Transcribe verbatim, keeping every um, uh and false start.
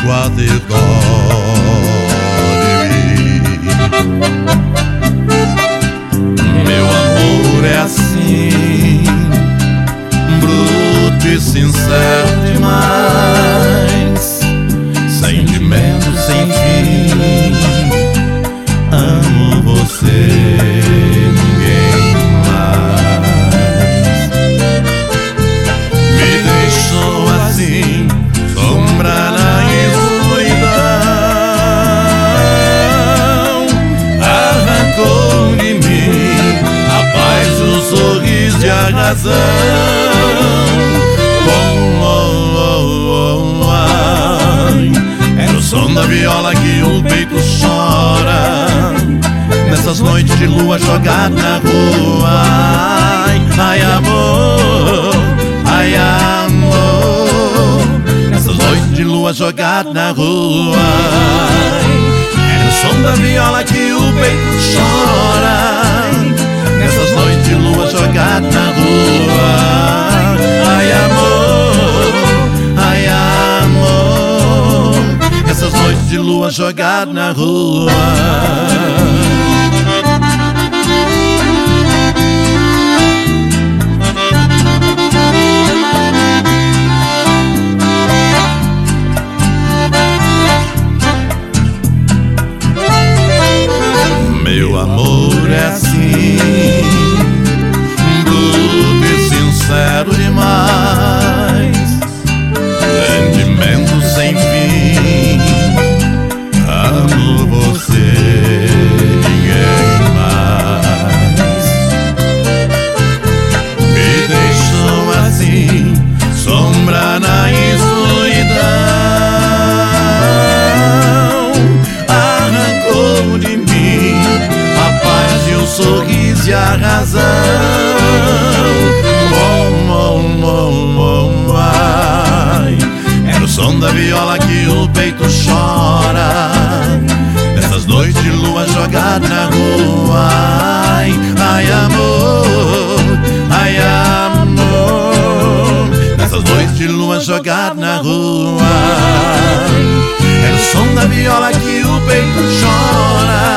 consigo a ter dó de mim. Meu amor é assim, bruto e sincero demais, sentimento sem fim. Amo você, ninguém mais. Me deixou assim, sombra na escuridão. Arrancou de mim a paz, o sorriso e a razão. Era o som da viola que o peito chora nessas noites de lua jogada na rua. Ai, ai amor, ai amor, nessas noites de lua jogada na rua. Era o som da viola que o peito chora nessas noites de lua jogada na rua. Ai amor, ai amor, essas noites de lua jogada na rua. Meu amor é assim, bruto e sincero demais, sentimento sem fim. Amo você, ninguém mais. Me deixou assim, sombra na escuridão. Arrancou de mim a paz e o sorriso e a razão. Oh, oh, oh, oh, ai. Era o som da viola que o peito chora nessas noites de lua jogada na rua. Ai, ai amor, ai amor, nessas noites de lua jogada na rua. Era o som da viola que o peito chora